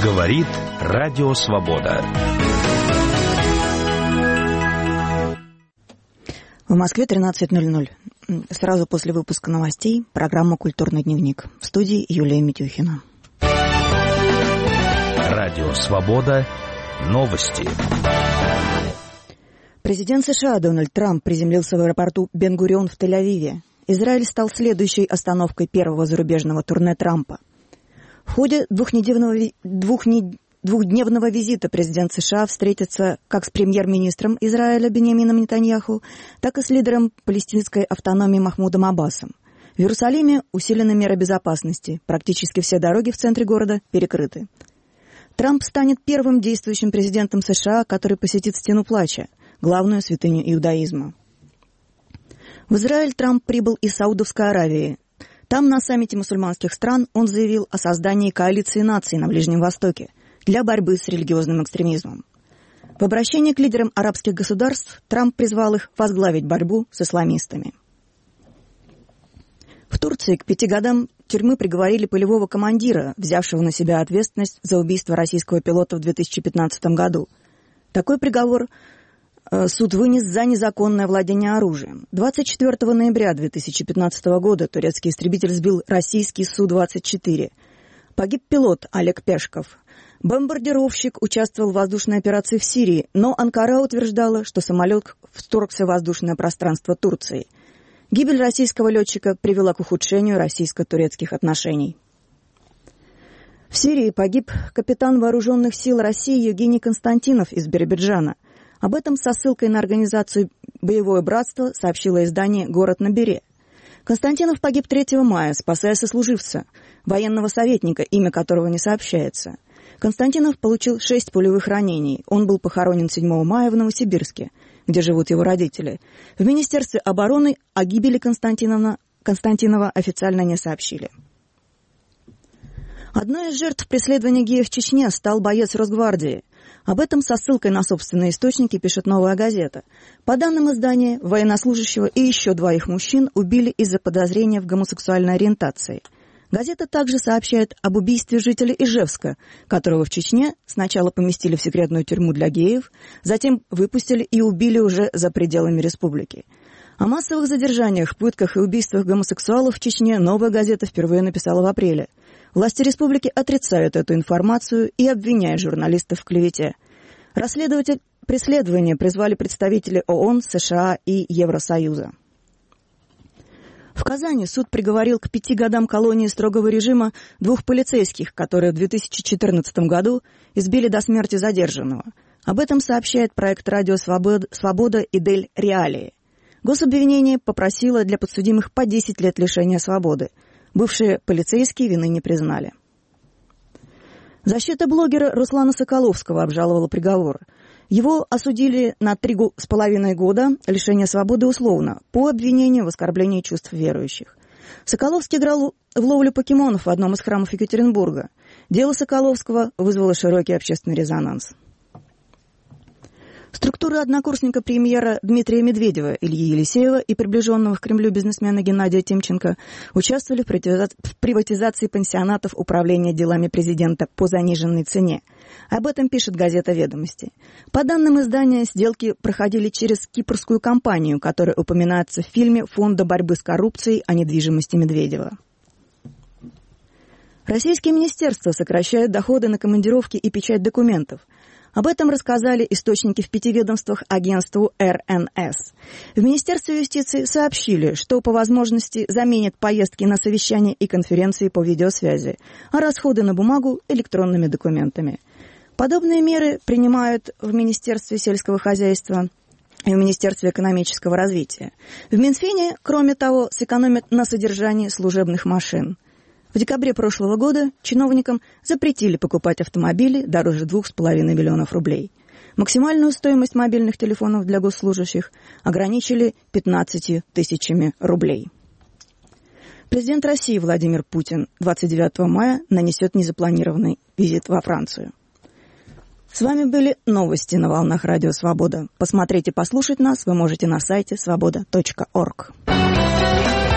Говорит Радио Свобода. В Москве 13:00. Сразу после выпуска новостей программа «Культурный дневник». В студии Юлия Митюхина. Радио Свобода. Новости. Президент США Дональд Трамп приземлился в аэропорту Бен-Гурион в Тель-Авиве. Израиль стал следующей остановкой первого зарубежного турне Трампа. В ходе двухдневного визита президент США встретится как с премьер-министром Израиля Биньямином Нетаньяху, так и с лидером палестинской автономии Махмудом Аббасом. В Иерусалиме усилены меры безопасности. Практически все дороги в центре города перекрыты. Трамп станет первым действующим президентом США, который посетит Стену Плача, главную святыню иудаизма. В Израиль Трамп прибыл из Саудовской Аравии. Там, на саммите мусульманских стран, он заявил о создании коалиции наций на Ближнем Востоке для борьбы с религиозным экстремизмом. В обращении к лидерам арабских государств Трамп призвал их возглавить борьбу с исламистами. В Турции к 5 годам тюрьмы приговорили полевого командира, взявшего на себя ответственность за убийство российского пилота в 2015 году. Такой приговор суд вынес за незаконное владение оружием. 24 ноября 2015 года турецкий истребитель сбил российский Су-24. Погиб пилот Олег Пешков. Бомбардировщик участвовал в воздушной операции в Сирии, но Анкара утверждала, что самолет вторгся в воздушное пространство Турции. Гибель российского летчика привела к ухудшению российско-турецких отношений. В Сирии погиб капитан вооруженных сил России Евгений Константинов из Биробиджана. Об этом со ссылкой на организацию «Боевое братство» сообщило издание «Город на Бере». Константинов погиб 3 мая, спасая сослуживца, военного советника, имя которого не сообщается. Константинов получил 6 пулевых ранений. Он был похоронен 7 мая в Новосибирске, где живут его родители. В Министерстве обороны о гибели Константинова официально не сообщили. Одной из жертв преследования геев в Чечне стал боец Росгвардии. Об этом со ссылкой на собственные источники пишет «Новая газета». По данным издания, военнослужащего и еще 2 мужчин убили из-за подозрения в гомосексуальной ориентации. Газета также сообщает об убийстве жителя Ижевска, которого в Чечне сначала поместили в секретную тюрьму для геев, затем выпустили и убили уже за пределами республики. О массовых задержаниях, пытках и убийствах гомосексуалов в Чечне «Новая газета» впервые написала в апреле. Власти республики отрицают эту информацию и обвиняют журналистов в клевете. Расследовать преследование призвали представители ООН, США и Евросоюза. В Казани суд приговорил к 5 годам колонии строгого режима 2 полицейских, которые в 2014 году избили до смерти задержанного. Об этом сообщает проект «Радио Свобода» и «Дель Реалии». Гособвинение попросило для подсудимых по 10 лет лишения свободы. Бывшие полицейские вины не признали. Защита блогера Руслана Соколовского обжаловала приговор. Его осудили на 3,5 года лишения свободы условно по обвинению в оскорблении чувств верующих. Соколовский играл в ловлю покемонов в одном из храмов Екатеринбурга. Дело Соколовского вызвало широкий общественный резонанс. Структура однокурсника премьера Дмитрия Медведева, Ильи Елисеева и приближенного к Кремлю бизнесмена Геннадия Тимченко участвовали в приватизации пансионатов управления делами президента по заниженной цене. Об этом пишет газета «Ведомости». По данным издания, сделки проходили через кипрскую компанию, которая упоминается в фильме Фонда борьбы с коррупцией о недвижимости Медведева. Российские министерства сокращают доходы на командировки и печать документов. Об этом рассказали источники в 5 ведомствах агентству РНС. В Министерстве юстиции сообщили, что по возможности заменят поездки на совещания и конференции по видеосвязи, а расходы на бумагу – электронными документами. Подобные меры принимают в Министерстве сельского хозяйства и в Министерстве экономического развития. В Минфине, кроме того, сэкономят на содержании служебных машин. В декабре прошлого года чиновникам запретили покупать автомобили дороже 2,5 миллионов рублей. Максимальную стоимость мобильных телефонов для госслужащих ограничили 15 тысячами рублей. Президент России Владимир Путин 29 мая нанесет незапланированный визит во Францию. С вами были новости на волнах Радио Свобода. Посмотреть и послушать нас вы можете на сайте svoboda.org.